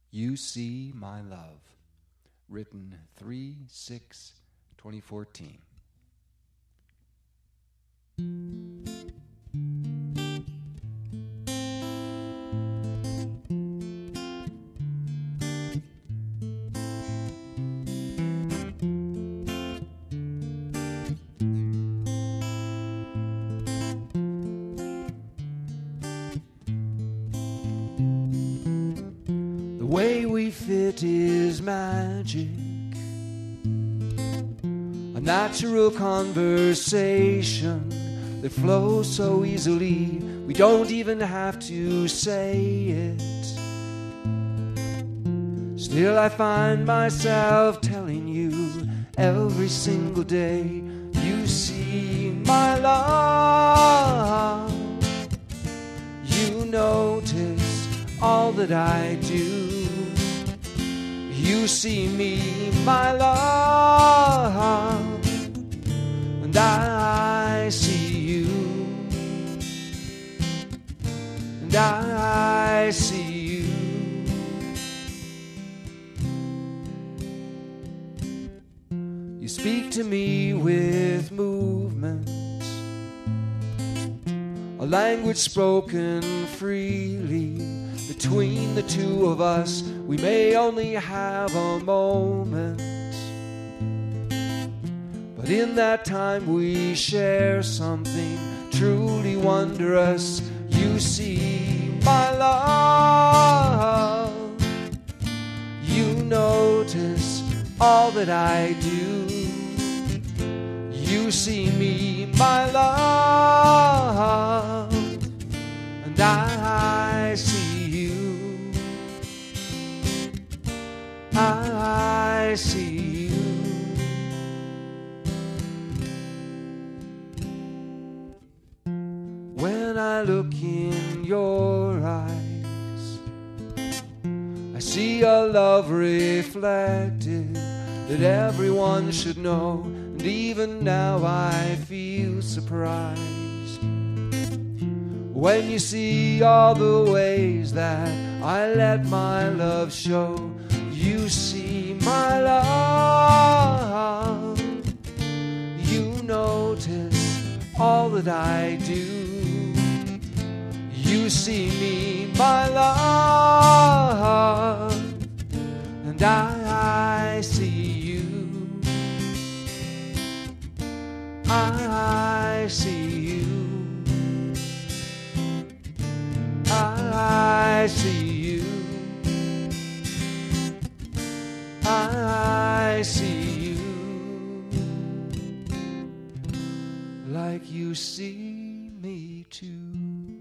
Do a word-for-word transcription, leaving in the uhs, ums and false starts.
You See My Love, written three six twenty fourteen. The way we fit is magic, a natural conversation that flows so easily we don't even have to say it. Still I find myself telling you every single day, you see my love. You notice all that I do. You see me, my love, and I see you, and I see you. You speak to me with movement, a language spoken freely. Between the two of us, we may only have a moment, but in that time we share something truly wondrous. You see my love. You notice all that I do. You see me, my love, and I see I see you. When I look in your eyes, I see a love reflected that everyone should know, and even now I feel surprised when you see all the ways that I let my love show. You see my love. You notice all that I do. You see me, my love, and I see you. I see you. I see you. I see you like you see me too.